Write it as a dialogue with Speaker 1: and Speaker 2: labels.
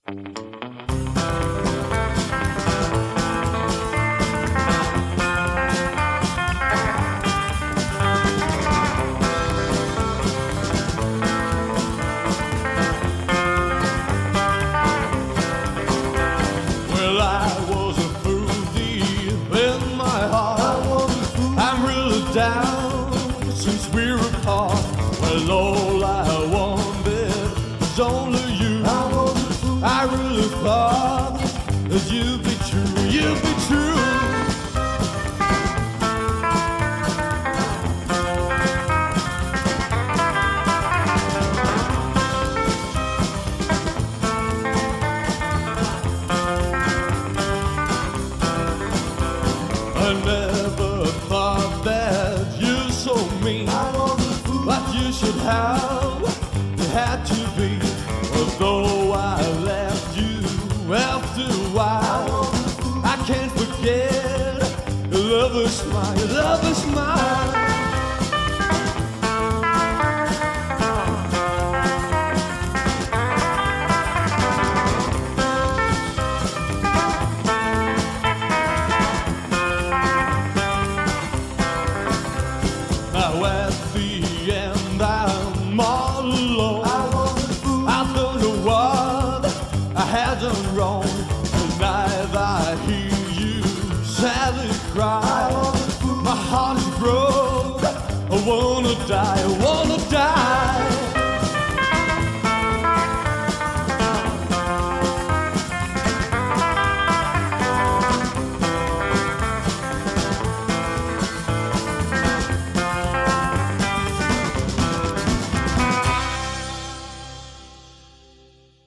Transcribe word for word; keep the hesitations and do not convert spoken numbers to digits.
Speaker 1: Well, I was a fool deep in my heart. I was a fool. I'm really down since we're apart. Well, all I wanted was only you. I was a fool. I really thought that you'd be true, you'd be true. I never thought that you're so mean. I was a fool. But you should have, you had to be. Although I left you after a while, I, I can't forget your lover's smile, your lover's smile. Now at the end I'm all alone. I, was a fool. I don't know what I had done wrong. Tonight I hear you sadly cry. I was a fool. My heart is broke. I wanna die, I wanna die.